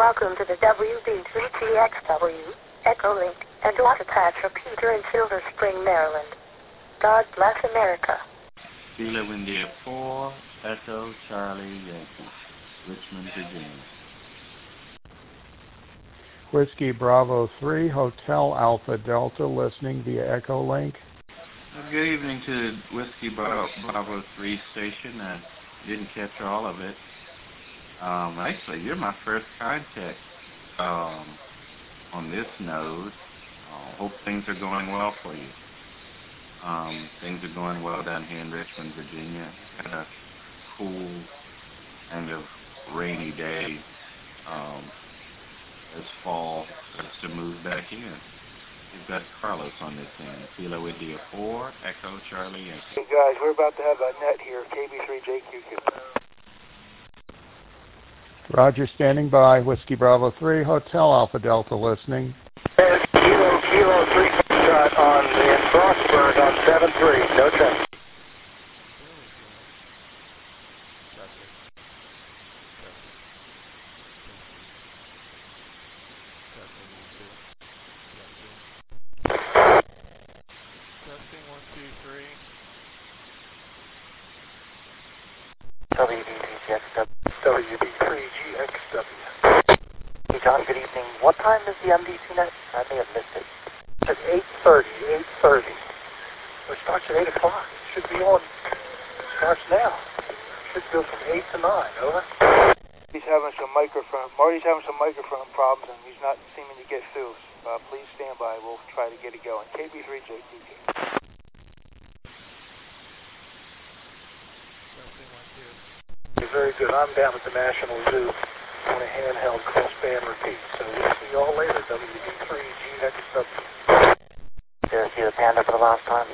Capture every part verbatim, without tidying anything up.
Welcome to the W D three T X W Echo Link and dot attach repeater in Silver Spring, Maryland. God bless America. Kilo India four, Echo Charlie Yankee, Richmond, Virginia. Whiskey Bravo three, Hotel Alpha Delta, listening via Echo Link. Good evening to Whiskey Bravo, Bravo three station. I didn't catch all of it. Um, actually, you're my first contact um, on this node. Uh, hope things are going well for you. Um, things are going well down here in Richmond, Virginia. Had a cool, kind of rainy day um, as fall starts to move back in. We've got Carlos on this end. Kilo India four, Echo Charlie Yankee. Hey guys, we're about to have a net here, K B three J Q Q. Roger, standing by. Whiskey Bravo three, Hotel Alpha Delta, listening. Kilo, Kilo three shot on in Frostburg on seven three, no check. Testing one, two, three. W D three G X W. W D three G X W. Hey John, good evening. What time is the M D C net? I may have missed it. It's eight thirty, eight thirty. It starts at eight o'clock. It should be on. It starts now. It should go from eight to nine, over. He's having some microphone, Marty's having some microphone problems and he's not seeming to get through. Uh, please stand by. We'll try to get it going. K B three J Q Q. Very good. I'm down at the National Zoo on a handheld crossband repeat. So we'll see you all later. W D three G X W. Did I see the panda for the last time?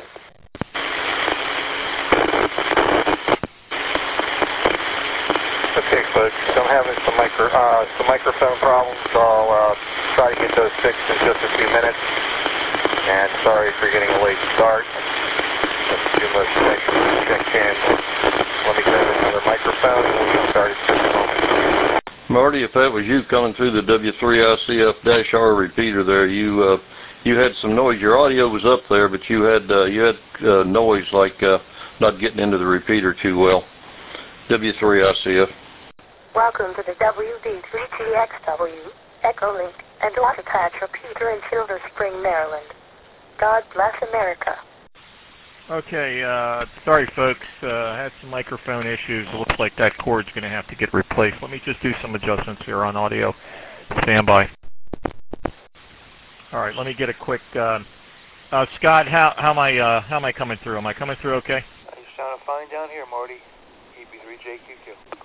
Okay, folks. I'm having some micro uh, some microphone problems. I'll uh, try to get those fixed in just a few minutes. And sorry for getting a late start. Let's do most things. Check in. Let me grab another microphone and we'll get started in a moment. Marty, if that was you coming through the W three I C F R repeater there, you uh, you had some noise. Your audio was up there, but you had uh, you had uh, noise like uh, not getting into the repeater too well. W three I C F. Welcome to the W D three T X W Echo Link and dot attach repeater in Silver Spring, Maryland. God bless America. Okay, uh, sorry folks, uh, I had some microphone issues. It looks like that cord's going to have to get replaced. Let me just do some adjustments here on audio. Stand by. All right, let me get a quick, uh, uh, Scott, how, how, am I, uh, how am I coming through? Am I coming through okay? You sound fine down here, Marty. K B three J Q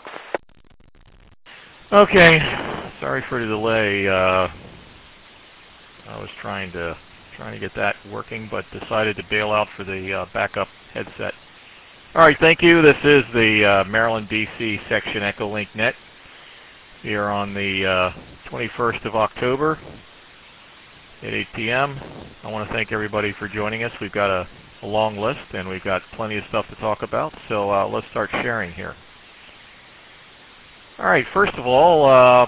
Q. Okay, sorry for the delay. Uh, I was trying to... trying to get that working, but decided to bail out for the uh, backup headset. All right, thank you. This is the uh, Maryland, D C section Echo Link Net here on the uh, twenty-first of October at eight P M I want to thank everybody for joining us. We've got a, a long list, and we've got plenty of stuff to talk about, so uh, let's start sharing here. All right, first of all, uh,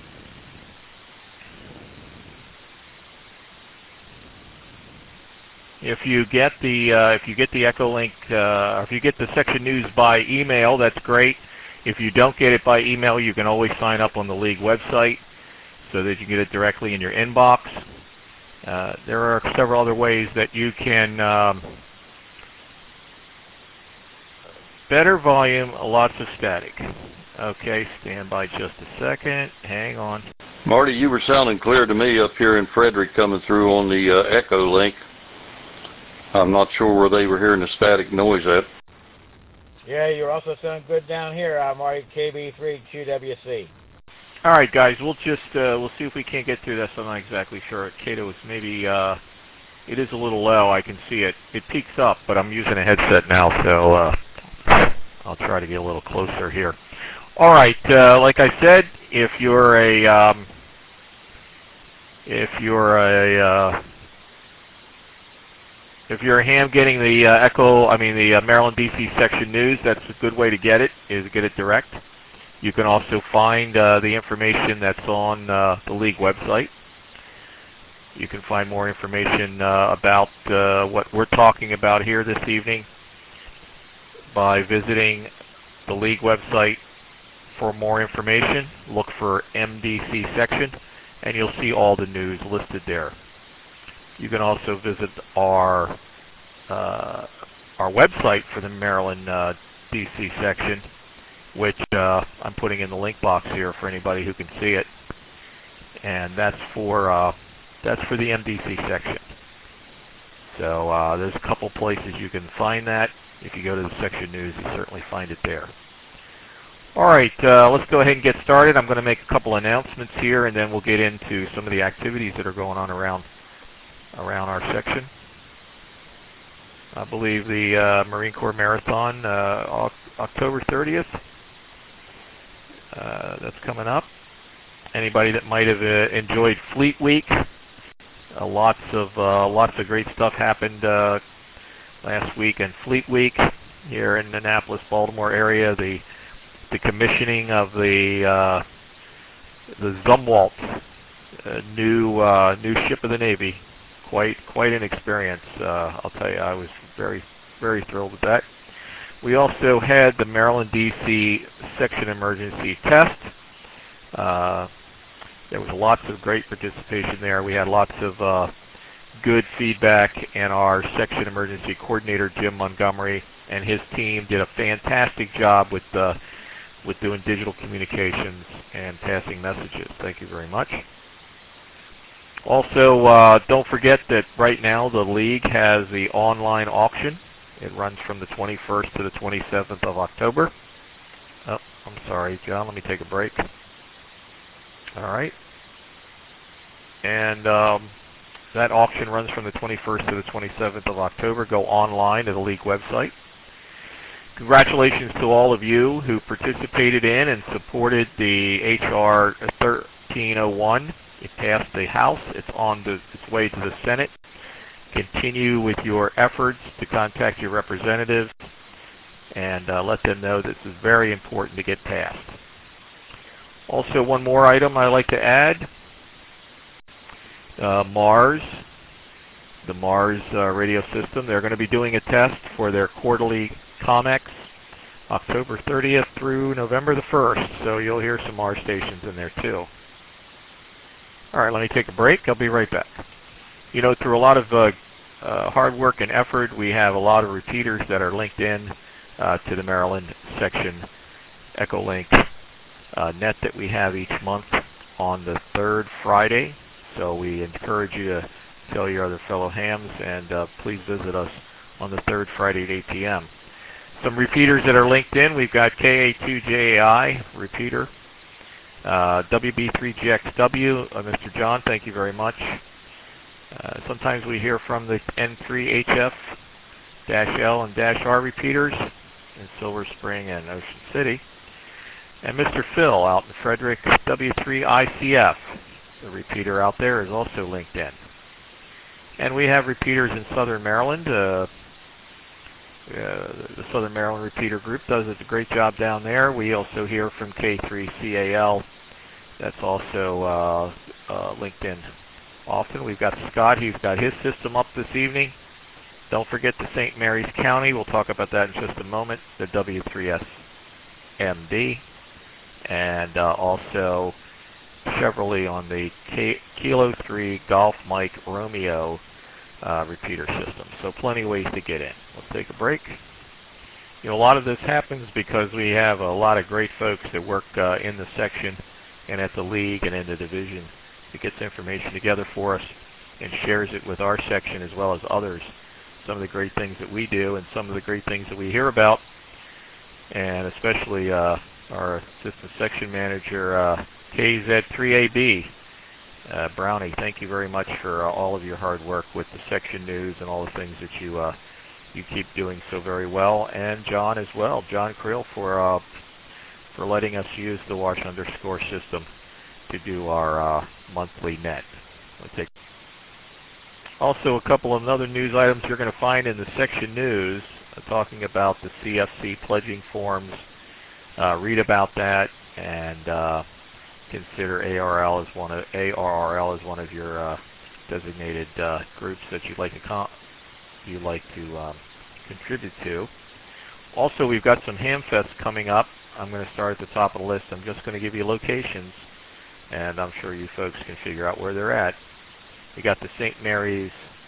If you get the uh, if you get the Echo Link, uh, or if you get the section news by email, that's great. If you don't get it by email, you can always sign up on the league website so that you get it directly in your inbox. Uh, there are several other ways that you can um, better volume, lots of static. Okay, stand by just a second. Hang on. Marty, you were sounding clear to me up here in Frederick coming through on the uh, Echo Link. I'm not sure where they were hearing the static noise at. Yeah, you're also sounding good down here. I'm Marty, K B three Q W C. All right, guys, we'll just uh, we'll see if we can't get through this. I'm not exactly sure. Cato is maybe uh, it is a little low. I can see it. It peaks up, but I'm using a headset now, so uh, I'll try to get a little closer here. All right, uh, like I said, if you're a um, if you're a uh, If you're a ham getting the uh, Echo, I mean the uh, Maryland, D C section news, that's a good way to get it, is get it direct. You can also find uh, the information that's on uh, the league website. You can find more information uh, about uh, what we're talking about here this evening by visiting the league website. For more information, look for M D C section, and you'll see all the news listed there. You can also visit our uh, our website for the Maryland uh, D C section, which uh, I'm putting in the link box here for anybody who can see it, and that's for uh, that's for the M D C section. So uh, there's a couple places you can find that. If you go to the section news, you certainly find it there. All right, uh, let's go ahead and get started. I'm going to make a couple announcements here, and then we'll get into some of the activities that are going on around around our section. I believe the uh, Marine Corps Marathon, uh, October thirtieth, uh, that's coming up. Anybody that might have uh, enjoyed Fleet Week, uh, lots of uh, lots of great stuff happened uh, last week in Fleet Week here in the Annapolis, Baltimore area. The the commissioning of the uh, the Zumwalt, uh, new uh, new ship of the Navy, quite quite an experience. Uh, I'll tell you, I was very very thrilled with that. We also had the Maryland D C section emergency test. Uh, there was lots of great participation there. We had lots of uh, good feedback, and our section emergency coordinator Jim Montgomery and his team did a fantastic job with uh, with doing digital communications and passing messages. Thank you very much. Also, uh, don't forget that right now the league has the online auction. It runs from the twenty-first to the twenty-seventh of October. Oh, I'm sorry, John. Let me take a break. All right. And um, that auction runs from the twenty-first to the twenty-seventh of October. Go online to the league website. Congratulations to all of you who participated in and supported the H R thirteen oh one. It passed the House. It's on the, its way to the Senate. Continue with your efforts to contact your representatives and uh, let them know this is very important to get passed. Also, one more item I'd like to add. Uh, Mars, the Mars uh, radio system, they're going to be doing a test for their quarterly Comex October thirtieth through November the first, so you'll hear some Mars stations in there too. All right, let me take a break. I'll be right back. You know, through a lot of uh, uh, hard work and effort, we have a lot of repeaters that are linked in uh, to the Maryland section Echolink uh, net that we have each month on the third Friday. So we encourage you to tell your other fellow hams, and uh, please visit us on the third Friday at eight p m Some repeaters that are linked in. We've got K A two J A I repeater, uh, W B three G X W. Uh, Mister John, thank you very much. Uh, sometimes we hear from the N three H F L and R repeaters in Silver Spring and Ocean City. And Mister Phil out in Frederick, W three I C F. The repeater out there is also linked in. And we have repeaters in Southern Maryland. Uh, uh, the Southern Maryland Repeater Group does a great job down there. We also hear from K three C A L. That's also uh, uh, linked in often. We've got Scott. He's got his system up this evening. Don't forget the Saint Mary's County. We'll talk about that in just a moment. The W three S M D. And uh, also Chevrolet on the K Kilo three Golf Mike Romeo uh, repeater system. So plenty of ways to get in. Let's take a break. You know, a lot of this happens because we have a lot of great folks that work uh, in the section and at the league and in the division that gets information together for us and shares it with our section as well as others. Some of the great things that we do and some of the great things that we hear about, and especially uh, our assistant section manager, uh, K Z three A B, uh, Brownie. Thank you very much for uh, all of your hard work with the section news and all the things that you uh, you keep doing so very well. And John as well, John Creel, for uh, for letting us use the wash underscore system to do our uh, monthly net. We'll take also a couple of other news items you're going to find in the section news, uh, talking about the C F C pledging forms. Uh, read about that. and uh, consider A R L as one of A R R L as one of your uh, designated uh, groups that you'd like to com you like to um, contribute to. Also, we've got some Hamfests coming up. I'm going to start at the top of the list. I'm just going to give you locations, and I'm sure you folks can figure out where they're at. We got the Saint Mary's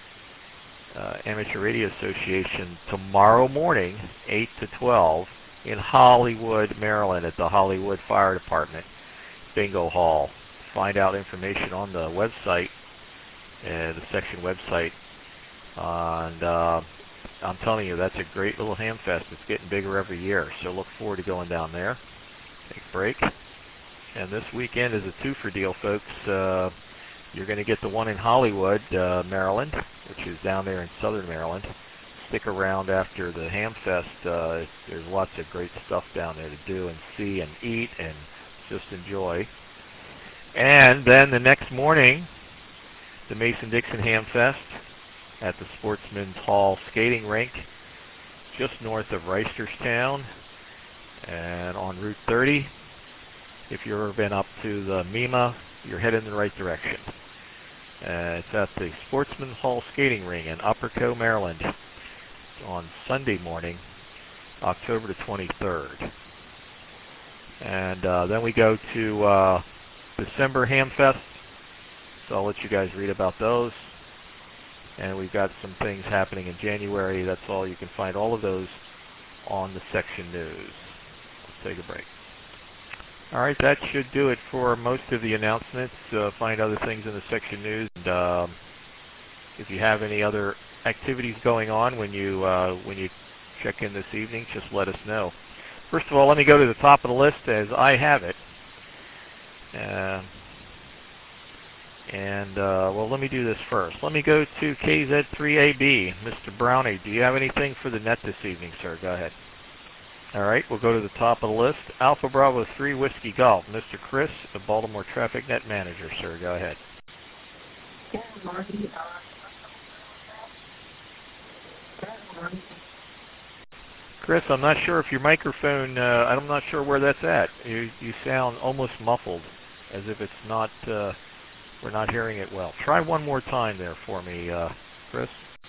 uh, Amateur Radio Association tomorrow morning, eight to twelve, in Hollywood, Maryland, at the Hollywood Fire Department Bingo Hall. Find out information on the website, uh, the section website. And uh, I'm telling you, that's a great little Hamfest. It's getting bigger every year, so look forward to going down there. Take a break. And this weekend is a two-for deal, folks. Uh, you're going to get the one in Hollywood, uh, Maryland, which is down there in southern Maryland. Stick around after the Hamfest. Uh, there's lots of great stuff down there to do and see and eat and just enjoy. And then the next morning, the Mason-Dixon Hamfest at the Sportsman's Hall skating rink, just north of Reisterstown and on Route thirty. If you've ever been up to the M E M A, you're heading in the right direction. Uh, it's at the Sportsman's Hall skating ring in Upper Co, Maryland, on Sunday morning, October the twenty-third. And uh, then we go to uh, December Hamfest, so I'll let you guys read about those. And we've got some things happening in January. That's all. You can find all of those on the section news. Let's take a break. All right, that should do it for most of the announcements. Uh, find other things in the section news. And um, if you have any other activities going on when you uh, when you check in this evening, just let us know. First of all, let me go to the top of the list as I have it. Uh, and, uh, well, let me do this first. Let me go to K Z three A B. Mister Brownie, do you have anything for the net this evening, sir? Go ahead. All right, we'll go to the top of the list. Alpha Bravo three Whiskey Golf. Mister Chris, the Baltimore Traffic Net Manager, sir. Go ahead. Chris, I'm not sure if your microphone, uh, I'm not sure where that's at. You, you sound almost muffled, as if it's not, uh, we're not hearing it well. Try one more time there for me, uh, Chris.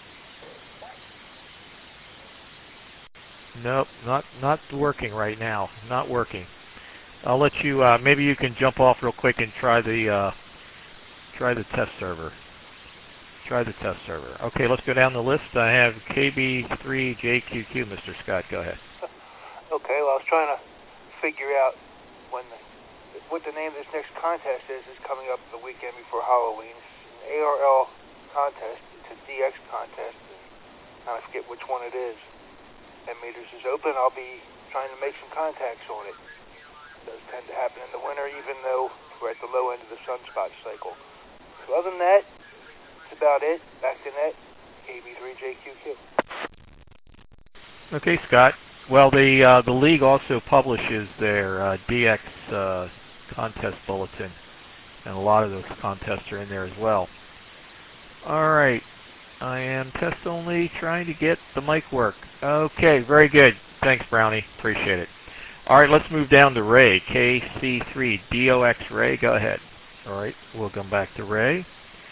Nope, not not working right now. Not working. I'll let you. Uh, maybe you can jump off real quick and try the uh, try the test server. Try the test server. Okay, let's go down the list. I have K B three J Q Q. Mister Scott, go ahead. Okay. Well, I was trying to figure out when the, what the name of this next contest is. Is coming up the weekend before Halloween. It's an A R L contest. It's a D X contest. And I forget which one it is. ten meters is open. I'll be trying to make some contacts on it. It does tend to happen in the winter, even though we're at the low end of the sunspot cycle. So other than that, that's about it. Back to net, K B three J Q Q. Okay, Scott. Well, the uh, the league also publishes their uh, D X uh, contest bulletin, and a lot of those contests are in there as well. All right. I am test only, trying to get the mic work. Okay, very good. Thanks, Brownie. Appreciate it. All right, let's move down to Ray. K C three D O X Ray, go ahead. All right, we'll come back to Ray.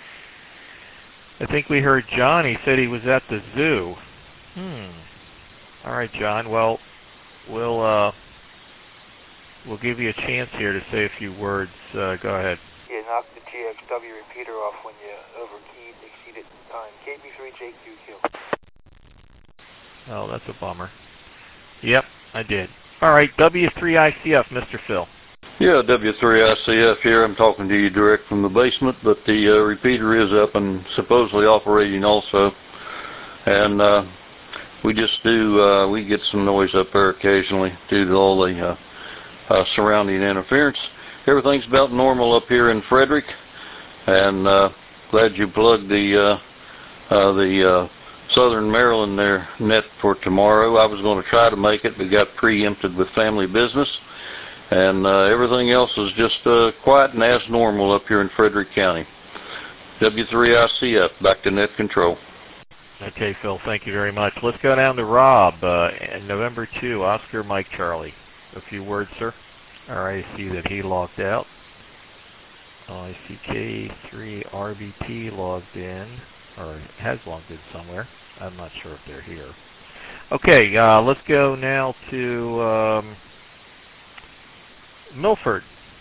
I think we heard John. He said he was at the zoo. Hmm. All right, John. Well, we'll uh, we'll give you a chance here to say a few words. Uh, go ahead. Yeah, knock the G X W repeater off when you overkeyed, exceeded time. K B three J Q Q. Oh, that's a bummer. Yep, I did. All right, W three I C F, Mister Phil. Yeah, W three I C F here. I'm talking to you direct from the basement, but the uh, repeater is up and supposedly operating also. And uh, we just do, uh, we get some noise up there occasionally due to all the uh, uh, surrounding interference. Everything's about normal up here in Frederick, and uh, glad you plugged the uh, uh, the uh, Southern Maryland there net for tomorrow. I was going to try to make it, but got preempted with family business, and uh, everything else is just uh, quiet and as normal up here in Frederick County. W three I C F, back to net control. Okay, Phil, thank you very much. Let's go down to Rob, uh, November two, Oscar Mike Charlie. A few words, sir. All right, I see that he logged out. Oh, I see K three R B T logged in, or has logged in somewhere. I'm not sure if they're here. Okay, uh, let's go now to um, Milford.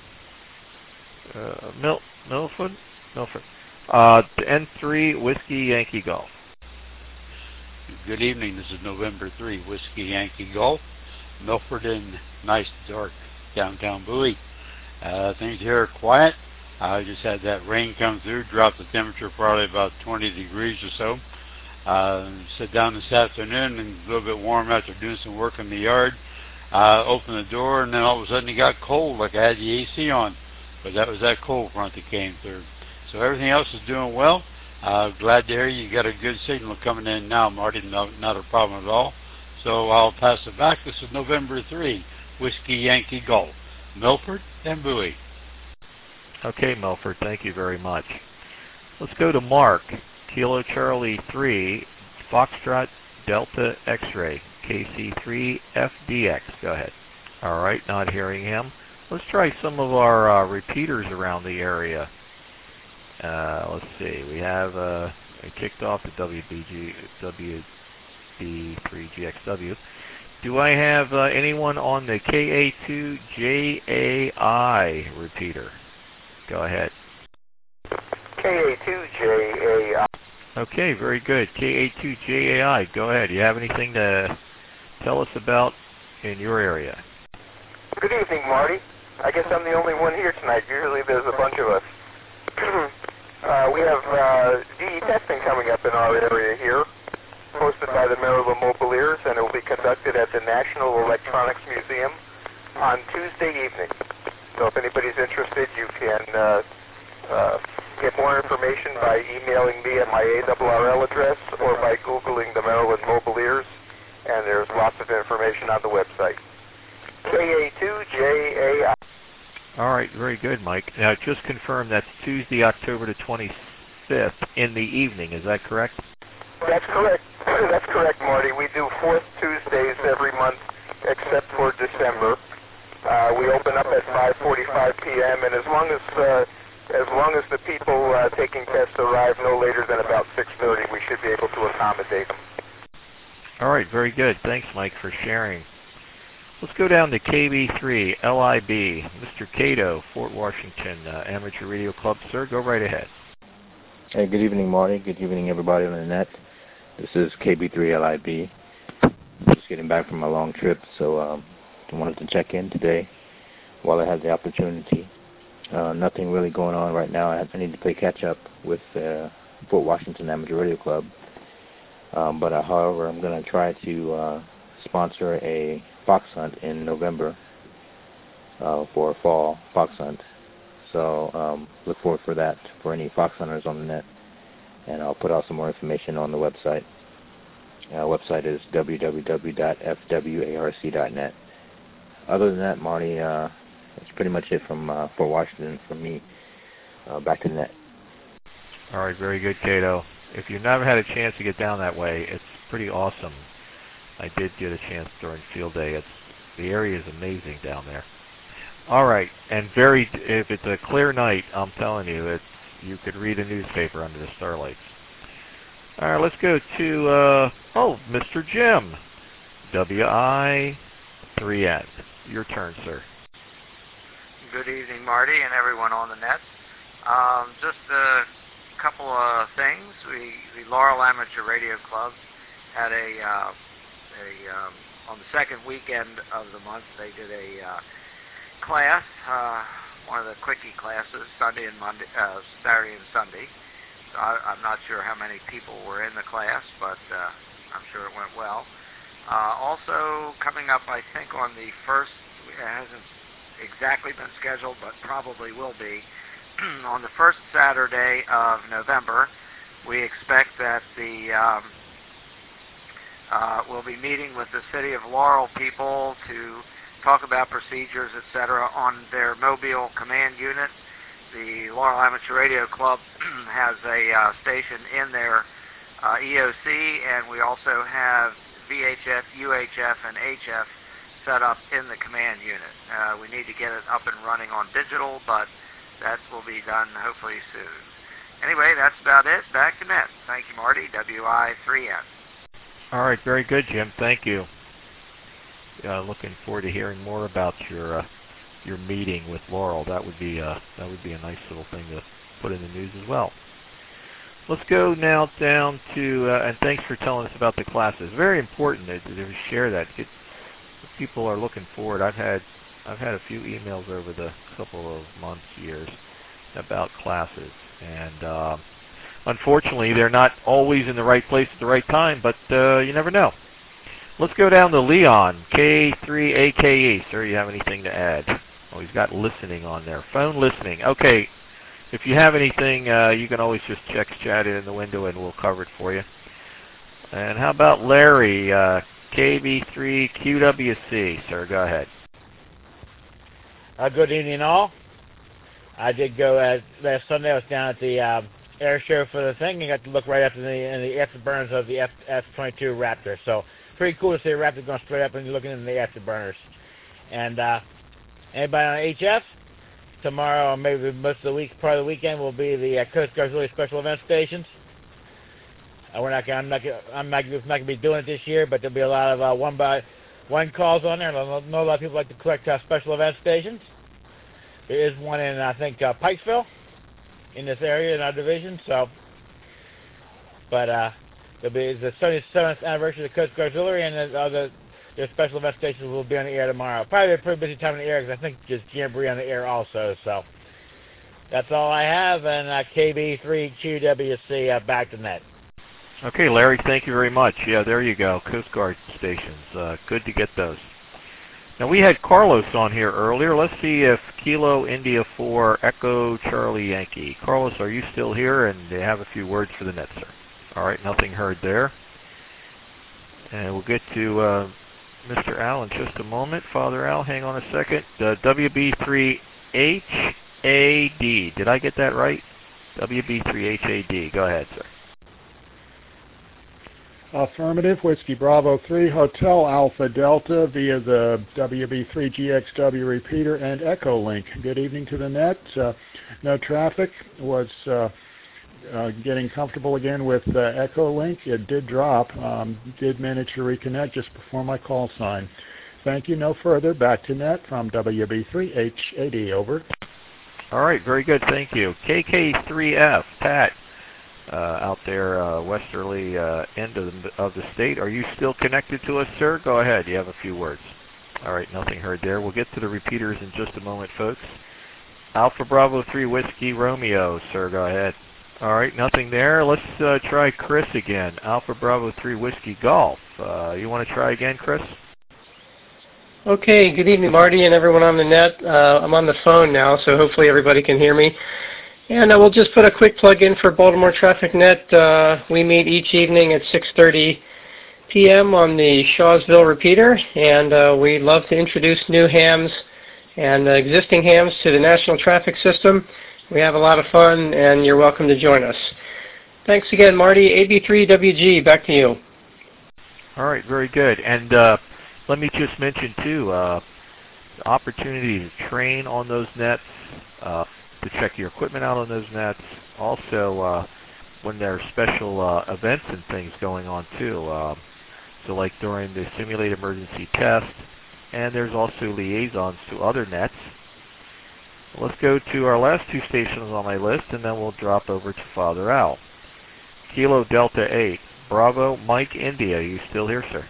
Uh, Mil Milford? Milford. Uh, N three Whiskey Yankee Golf. Good evening. This is November third, Whiskey Yankee Golf. Milford in nice, dark downtown Bowie. Uh, things here are quiet. I just had that rain come through, dropped the temperature probably about twenty degrees or so. Uh, sit down this afternoon and a little bit warm after doing some work in the yard. Uh, opened the door and then all of a sudden it got cold like I had the A C on. But that was that cold front that came through. So everything else is doing well. Uh, glad to hear you got a good signal coming in now, Marty. No, not a problem at all. So I'll pass it back. This is November third, Whiskey Yankee Golf. Milford and Bowie. Okay, Milford, thank you very much. Let's go to Mark. Kilo Charlie three, Foxtrot Delta X-Ray, K C three F D X. Go ahead. All right, not hearing him. Let's try some of our uh, repeaters around the area. Uh, let's see. We have uh, I kicked off the W B G, W B three G X W. Do I have uh, anyone on the K A two J A I repeater? Go ahead. K A two J A I. Okay, very good. K A two J A I. Go ahead. Do you have anything to tell us about in your area? Good evening, Marty. I guess I'm the only one here tonight. Usually there's a bunch of us. uh, we have uh, D E testing coming up in our area here, hosted by the Maryland Mobileers, and it will be conducted at the National Electronics Museum on Tuesday evening. So if anybody's interested, you can uh, uh, get more information by emailing me at my A R R L address or by Googling the Maryland Mobileers, and there's lots of information on the website. K A two J A I. All right, very good, Mike. Now, just confirm that's Tuesday, October the twenty-fifth in the evening. Is that correct? That's correct. That's correct, Marty. We do fourth Tuesdays every month except for December. Uh, we open up at five forty-five p m and as long as uh, as long as the people uh, taking tests arrive no later than about six thirty, we should be able to accommodate them. All right, very good. Thanks, Mike, for sharing. Let's go down to K B three L I B. Mister Cato, Fort Washington uh, Amateur Radio Club. Sir, go right ahead. Hey, good evening, Marty. Good evening, everybody on the net. This is K B three L I B. Just getting back from a long trip, so um, I wanted to check in today while I had the opportunity. Uh, nothing really going on right now. I, have, I need to play catch-up with uh, Fort Washington Amateur Radio Club. Um, but, uh, however, I'm going to try to uh, sponsor a fox hunt in November uh, for a fall fox hunt. So um, look forward for that for any fox hunters on the net. And I'll put out some more information on the website. Uh, website is w w w dot f w a r c dot net. Other than that, Marty, uh, that's pretty much it from uh, Fort Washington from me. Uh, back to the net. All right, very good, Cato. If you've never had a chance to get down that way, it's pretty awesome. I did get a chance during field day. It's the area is amazing down there. All right, and very if it's a clear night, I'm telling you, it's you could read a newspaper under the starlights. All right, let's go to uh, oh, Mister Jim, W I three N. Your turn, sir. Good evening, Marty, and everyone on the net. Um, just a couple of things. We the Laurel Amateur Radio Club had a uh, a um, on the second weekend of the month they did a uh, class, uh, one of the quickie classes, Sunday and Monday, uh, Saturday and Sunday. So I, I'm not sure how many people were in the class, but uh, I'm sure it went well. Uh, also coming up, I think on the first, it hasn't exactly been scheduled, but probably will be, on the first Saturday of November, we expect that the um, uh, we'll be meeting with the City of Laurel people to talk about procedures, et cetera, on their mobile command unit. The Laurel Amateur Radio Club has a uh, station in their uh, E O C, and we also have V H F, U H F, and H F set up in the command unit. Uh, we need to get it up and running on digital, but that will be done hopefully soon. Anyway, that's about it. Back to net. Thank you, Marty. W I three N. All right, very good, Jim. Thank you. Uh, looking forward to hearing more about your uh, your meeting with Laurel. That would be uh, that would be a nice little thing to put in the news as well. Let's go now down to uh, and thanks for telling us about the classes. Very important that to share that. It, people are looking forward. I've had I've had a few emails over the couple of months, years about classes, and uh, unfortunately, they're not always in the right place at the right time. But uh, you never know. Let's go down to Leon, K three A K E. Sir, you have anything to add? Oh, he's got listening on there. Phone listening. Okay. If you have anything, uh, you can always just check chat it in the window and we'll cover it for you. And how about Larry, uh, K B three Q W C? Sir, go ahead. Uh, good evening, all. I did go uh, last Sunday. I was down at the uh, air show for the thing and got to look right after the, in the afterburners of the F twenty-two Raptor. So pretty cool to see a Raptor going straight up and looking in the afterburners. And uh, anybody on H F? Tomorrow, or maybe most of the week, part of the weekend, will be the uh, Coast Guard's really special event stations. Uh, we're not, I'm not, I'm not, not going to be doing it this year, but there'll be a lot of uh, one by one calls on there. And I know a lot of people like to collect uh, special event stations. There is one in, I think, uh, Pikesville, in this area in our division. So, but uh, there'll be the seventy-seventh anniversary of the Coast Guard Auxiliary, and the, uh, the their special event stations will be on the air tomorrow. Probably a pretty busy time in the air because I think there's Jamboree on the air also. So that's all I have, and uh, K B three Q W C uh, back to net. Okay, Larry, thank you very much. Yeah, there you go, Coast Guard stations. Uh, good to get those. Now, we had Carlos on here earlier. Let's see if Kilo India four Echo Charlie Yankee. Carlos, are you still here? And they have a few words for the net, sir. All right, nothing heard there. And we'll get to uh, Mister Al in just a moment. Father Al, hang on a second. Uh, W B three H A D. Did I get that right? W B three H A D. Go ahead, sir. Affirmative. Whiskey Bravo three Hotel Alpha Delta via the W B three G X W repeater and Echo Link. Good evening to the net. Uh, no traffic. Was uh, uh, getting comfortable again with uh, Echo Link. It did drop. Um, did manage to reconnect just before my call sign. Thank you. No further. Back to net from W B three H A D. Over. All right. Very good. Thank you. K K three F. Pat. Uh, out there, uh, westerly uh, end of the, of the state. Are you still connected to us, sir? Go ahead. You have a few words. All right, nothing heard there. We'll get to the repeaters in just a moment, folks. Alpha Bravo three Whiskey Romeo, sir. Go ahead. All right, nothing there. Let's uh, try Chris again. Alpha Bravo three Whiskey Golf. Uh, you want to try again, Chris? Okay, good evening, Marty, and everyone on the net. Uh, I'm on the phone now, so hopefully everybody can hear me. And I will just put a quick plug in for Baltimore Traffic Net. Uh, we meet each evening at six thirty p m on the Shawsville repeater, and uh, we love to introduce new hams and uh, existing hams to the national traffic system. We have a lot of fun, and you're welcome to join us. Thanks again, Marty. A B three W G, back to you. All right, very good. And uh, let me just mention, too, uh, the opportunity to train on those nets, uh, to check your equipment out on those nets. Also, uh, when there are special uh, events and things going on too. Uh, so like during the simulated emergency test, and there's also liaisons to other nets. Let's go to our last two stations on my list, and then we'll drop over to Father Al. Kilo Delta eight, Bravo Mike India. Are you still here, sir?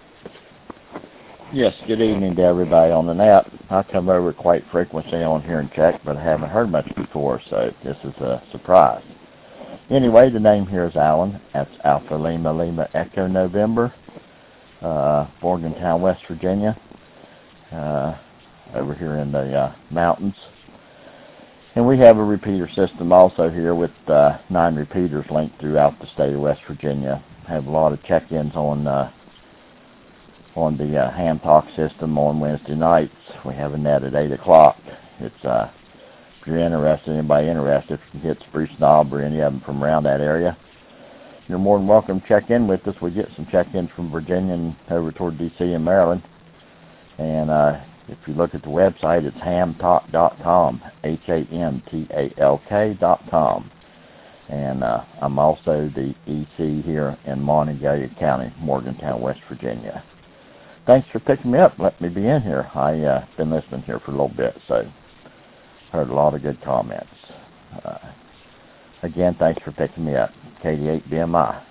Yes, good evening to everybody on the net. I come over quite frequently on here and check, but I haven't heard much before, so this is a surprise. Anyway, the name here is Alan. That's Alpha Lima Lima Echo November, uh, Morgantown, West Virginia, uh, over here in the uh, mountains. And we have a repeater system also here with uh, nine repeaters linked throughout the state of West Virginia. Have a lot of check-ins on uh, on the uh, ham talk system on Wednesday nights. We have a net at eight o'clock. It's, uh, if you're interested, anybody interested, if you can hit Spruce Knob or any of them from around that area, you're more than welcome to check in with us. We get some check-ins from Virginia and over toward D C and Maryland. And uh, if you look at the website, it's hamtalk dot com, H A M T A L K dot com. And uh, I'm also the E C here in Monongalia County, Morgantown, West Virginia. Thanks for picking me up. Let me be in here. I've uh, been listening here for a little bit, so heard a lot of good comments. Uh, again, thanks for picking me up. K D eight B M I.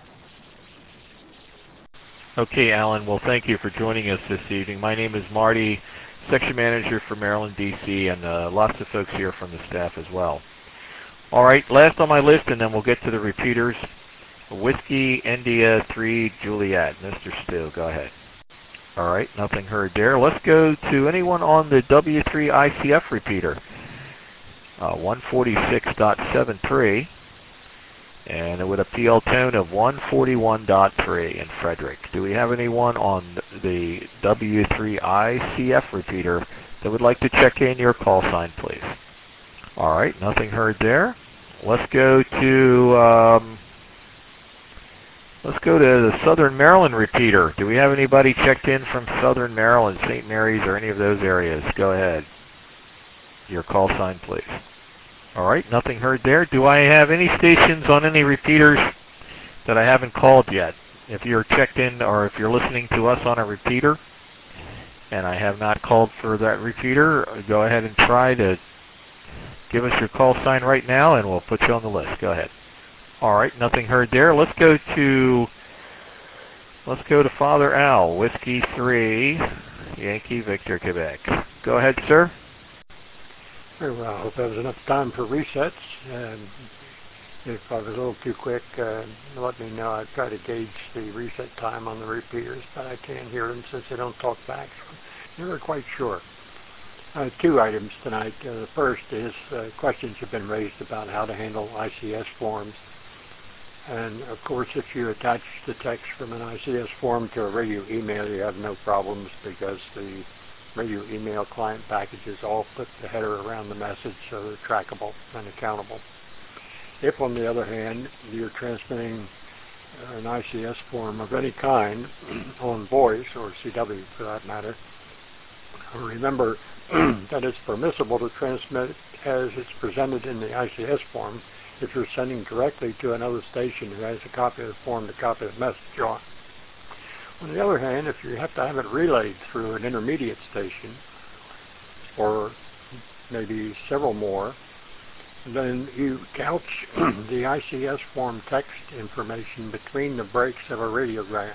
Okay, Alan. Well, thank you for joining us this evening. My name is Marty, Section Manager for Maryland, D C, and uh, lots of folks here from the staff as well. All right, last on my list, and then we'll get to the repeaters. Whiskey India three Juliet. Mister Stu, go ahead. All right, nothing heard there. Let's go to anyone on the W three I C F repeater. Uh, one forty-six point seven three. And with a P L tone of one forty-one point three in Frederick. Do we have anyone on the W three I C F repeater that would like to check in your call sign, please? All right, nothing heard there. Let's go to um, let's go to the Southern Maryland repeater. Do we have anybody checked in from Southern Maryland, Saint Mary's, or any of those areas? Go ahead. Your call sign, please. All right, nothing heard there. Do I have any stations on any repeaters that I haven't called yet? If you're checked in or if you're listening to us on a repeater and I have not called for that repeater, go ahead and try to give us your call sign right now and we'll put you on the list. Go ahead. All right, nothing heard there. Let's go to let's go to Father Al, Whiskey three, Yankee Victor, Quebec. Go ahead, sir. Very well. I hope there was enough time for resets. Um, if I was a little too quick, uh, let me know. I try to gauge the reset time on the repeaters, but I can't hear them since they don't talk back. So never quite sure. Uh, two items tonight. Uh, the first is uh, questions have been raised about how to handle I C S forms. And of course, if you attach the text from an I C S form to a radio email, you have no problems because the radio email client packages all put the header around the message so they're trackable and accountable. If, on the other hand, you're transmitting an I C S form of any kind on voice, or C W for that matter, remember that it's permissible to transmit as it's presented in the I C S form if you're sending directly to another station who has a copy of the form to copy the message on. On the other hand, if you have to have it relayed through an intermediate station, or maybe several more, then you couch the I C S form text information between the breaks of a radiogram.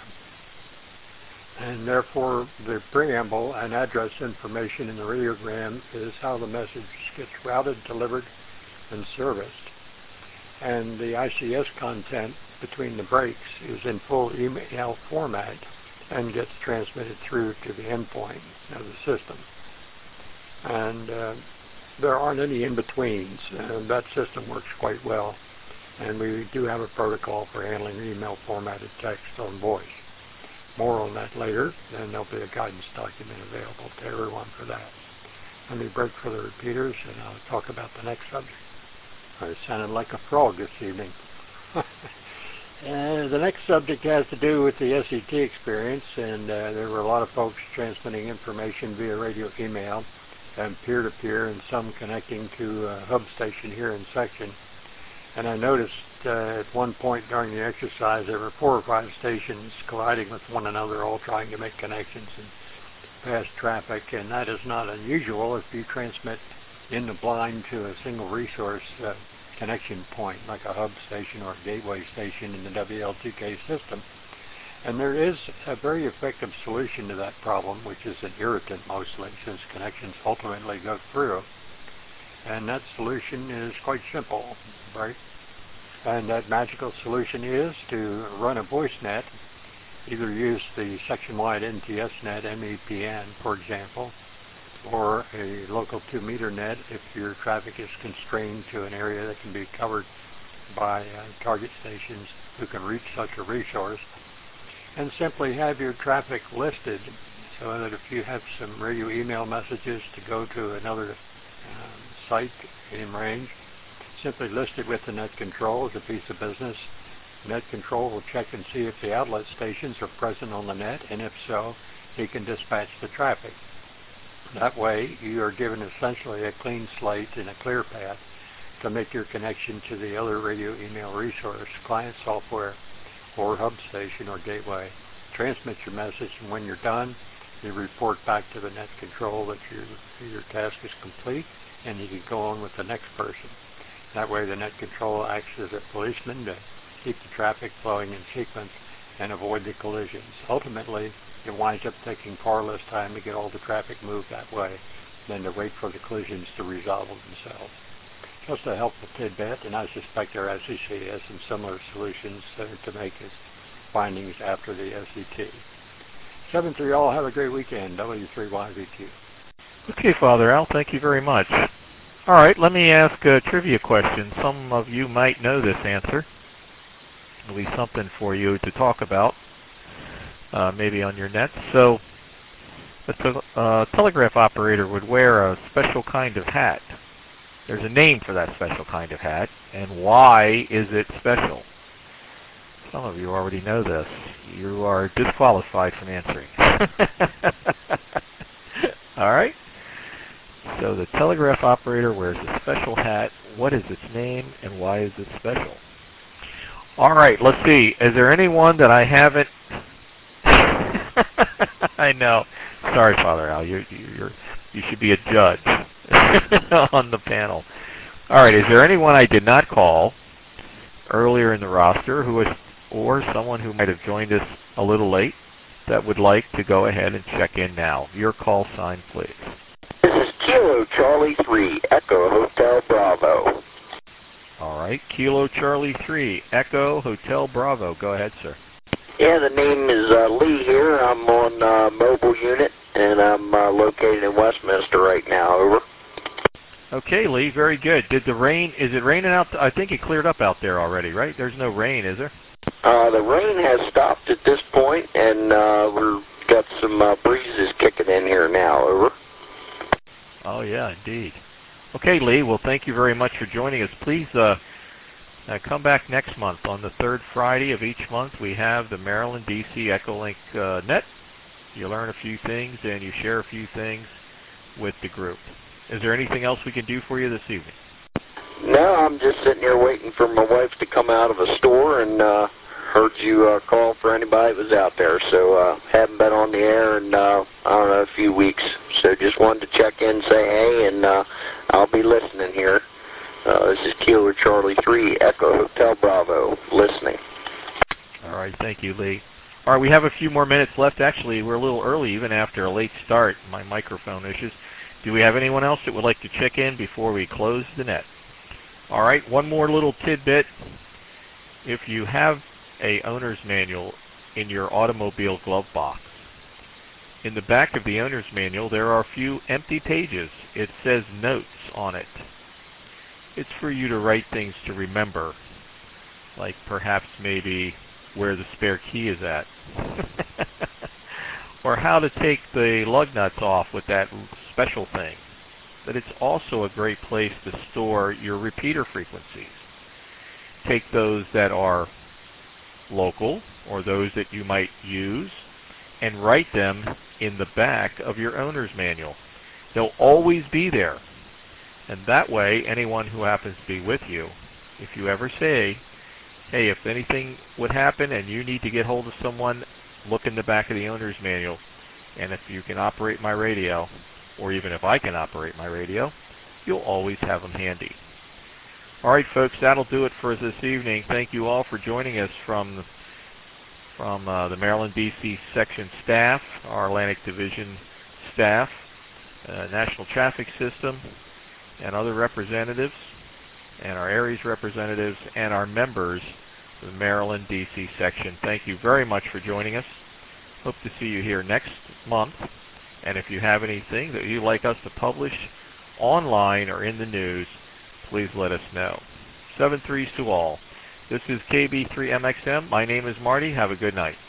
And therefore, the preamble and address information in the radiogram is how the message gets routed, delivered, and serviced. And the I C S content between the breaks is in full email format and gets transmitted through to the endpoint of the system. And uh, there aren't any in-betweens. Uh, that system works quite well. And we do have a protocol for handling email formatted text on voice. More on that later, and there'll be a guidance document available to everyone for that. Let me break for the repeaters, and I'll talk about the next subject. I sounded like a frog this evening. And the next subject has to do with the S E T experience, and uh, there were a lot of folks transmitting information via radio email and peer-to-peer, and some connecting to a hub station here in section. And I noticed uh, at one point during the exercise there were four or five stations colliding with one another, all trying to make connections and pass traffic, and that is not unusual if you transmit in the blind to a single resource uh, connection point, like a hub station or a gateway station in the W L two K system. And there is a very effective solution to that problem, which is an irritant mostly, since connections ultimately go through. And that solution is quite simple, right? And that magical solution is to run a voice net, either use the section-wide N T S net, M E P N, for example, or a local two meter net if your traffic is constrained to an area that can be covered by uh, target stations who can reach such a resource, and simply have your traffic listed so that if you have some radio email messages to go to another um, site in range, simply list it with the net control as a piece of business. Net control will check and see if the outlet stations are present on the net, and if so, he can dispatch the traffic. That way, you are given essentially a clean slate and a clear path to make your connection to the other radio email resource, client software, or hub station or gateway. Transmit your message, and when you're done, you report back to the net control that your, your task is complete, and you can go on with the next person. That way, the net control acts as a policeman to keep the traffic flowing in sequence and avoid the collisions. Ultimately, it winds up taking far less time to get all the traffic moved that way than to wait for the collisions to resolve themselves. Just a helpful tidbit, and I suspect our S E C has some similar solutions uh, to make its findings after the S E T. seven three all, have a great weekend. W three Y V Q. Okay, Father Al, thank you very much. All right, let me ask a trivia question. Some of you might know this answer. It'll be something for you to talk about, uh, maybe on your net. So, a te- uh, telegraph operator would wear a special kind of hat. There's a name for that special kind of hat, and why is it special? Some of you already know this. You are disqualified from answering. All right? So the telegraph operator wears a special hat. What is its name, and why is it special? All right, let's see. Is there anyone that I haven't... I know. Sorry, Father Al. You you're you should be a judge on the panel. All right. Is there anyone I did not call earlier in the roster who was, or someone who might have joined us a little late that would like to go ahead and check in now? Your call sign, please. This is Kilo Charlie three, Echo Hotel Bravo. All right. Kilo Charlie three, Echo Hotel Bravo. Go ahead, sir. Yeah, the name is uh, Lee here. I'm on uh, mobile unit, and I'm uh, located in Westminster right now. Over. Okay, Lee. Very good. Did the rain? Is it raining out? I think it cleared up out there already, right? There's no rain, is there? Uh, the rain has stopped at this point, and uh, we've got some uh, breezes kicking in here now. Over. Oh yeah, indeed. Okay, Lee. Well, thank you very much for joining us. Please. Uh, Uh, come back next month. On the third Friday of each month, we have the Maryland, D C Echolink uh, Net. You learn a few things and you share a few things with the group. Is there anything else we can do for you this evening? No, I'm just sitting here waiting for my wife to come out of a store, and uh, heard you uh, call for anybody that was out there. So uh, haven't been on the air in, uh, I don't know, a few weeks. So just wanted to check in, say hey, and uh, I'll be listening here. Uh, this is Kilo Charlie three, Echo Hotel Bravo, listening. All right, thank you, Lee. All right, we have a few more minutes left. Actually, we're a little early, even after a late start, my microphone issues. Do we have anyone else that would like to check in before we close the net? All right, one more little tidbit. If you have a owner's manual in your automobile glove box, in the back of the owner's manual, there are a few empty pages. It says notes on it. It's for you to write things to remember, like perhaps maybe where the spare key is at, or how to take the lug nuts off with that special thing. But it's also a great place to store your repeater frequencies. Take those that are local or those that you might use and write them in the back of your owner's manual. They'll always be there. And that way, anyone who happens to be with you, if you ever say, hey, if anything would happen and you need to get hold of someone, look in the back of the owner's manual. And if you can operate my radio, or even if I can operate my radio, you'll always have them handy. All right, folks, that'll do it for us this evening. Thank you all for joining us from, from uh, the Maryland, D C section staff, our Atlantic Division staff, uh, National Traffic System, and other representatives, and our Aries representatives, and our members of the Maryland, D C section. Thank you very much for joining us. Hope to see you here next month. And if you have anything that you'd like us to publish online or in the news, please let us know. Seven threes to all. This is K B three M X M. My name is Marty. Have a good night.